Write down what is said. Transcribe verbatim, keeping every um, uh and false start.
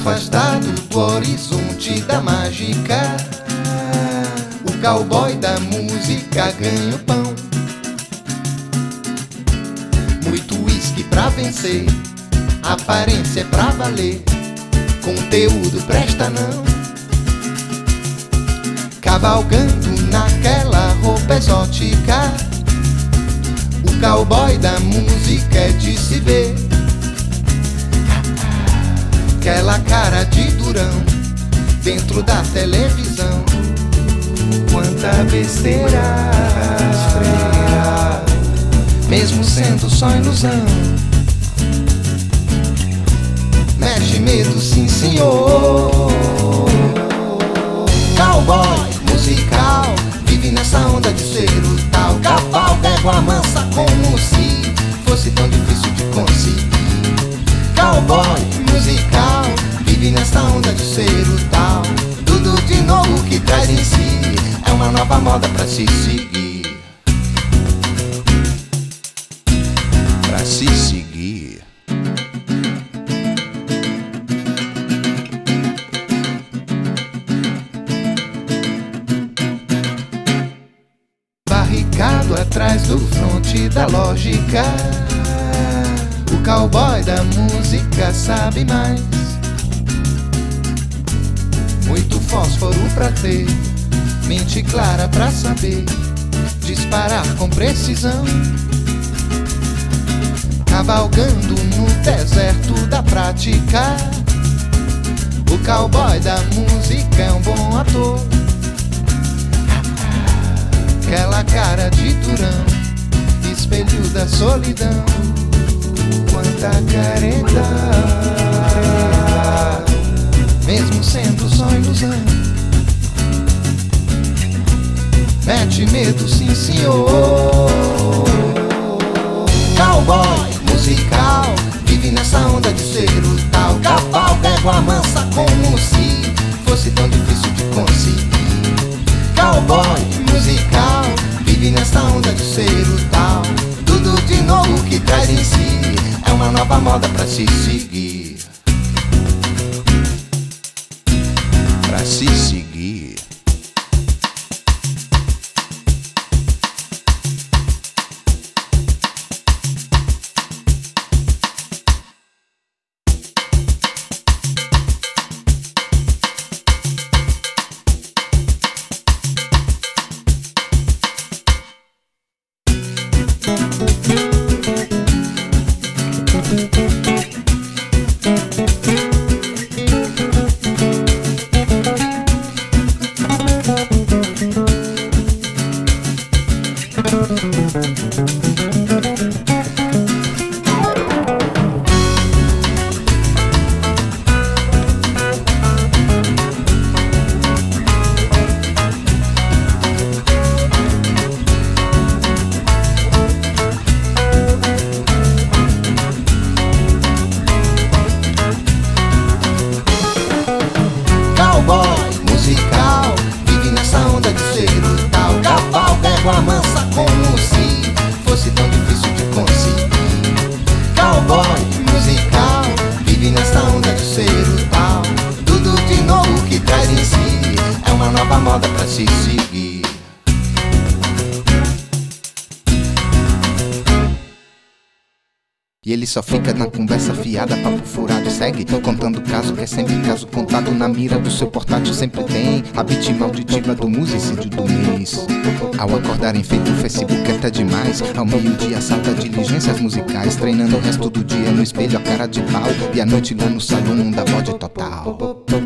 afastado do horizonte da mágica, o cowboy da música ganha o pão. Muito uísque pra vencer, aparência é pra valer, conteúdo presta não. Cavalgando naquela roupa exótica, o cowboy da música é de se ver. Aquela cara de durão dentro da televisão, quanta besteira freira, mesmo sendo só ilusão. Mexe medo, sim senhor. Cowboy musical vive nessa onda de ser o tal. Cavalga égua mansa como se fosse tão difícil de conseguir. Cowboy musical vive nessa onda de ser o tal. Tudo de novo que traz em si é uma nova moda pra se seguir. Pra se seguir. Barricado atrás do fronte da lógica, o cowboy da música sabe mais. Muito fósforo pra ter, mente clara pra saber disparar com precisão. Cavalgando no deserto da prática, o cowboy da música é um bom ator. Aquela cara de durão, espelho da solidão, quanta careta, mesmo sendo só ilusão. Mete medo, sim senhor. Cowboy musical vive nessa onda de ser o tal. Cavalga égua mansa como se fosse tão difícil de conseguir. Cowboy musical vive nessa onda de ser o tal. Tudo de novo que traz em si é uma nova moda pra se seguir. Pra se seguir. Égua mansa como se fosse tão difícil de conseguir. Cowboy musical vive nessa onda de ser o tal. Tudo de novo que traz em si é uma nova moda pra se seguir. E ele só fica na conversa fiada, papo furado e segue contando caso que é sempre caso contado. Na mira do seu portátil sempre tem a beat malditiva do musicídio do mês. Ao acordarem feito o Facebook até demais, ao meio-dia salta diligências musicais, treinando o resto do dia no espelho a cara de pau, e à noite lá no salão da bode total.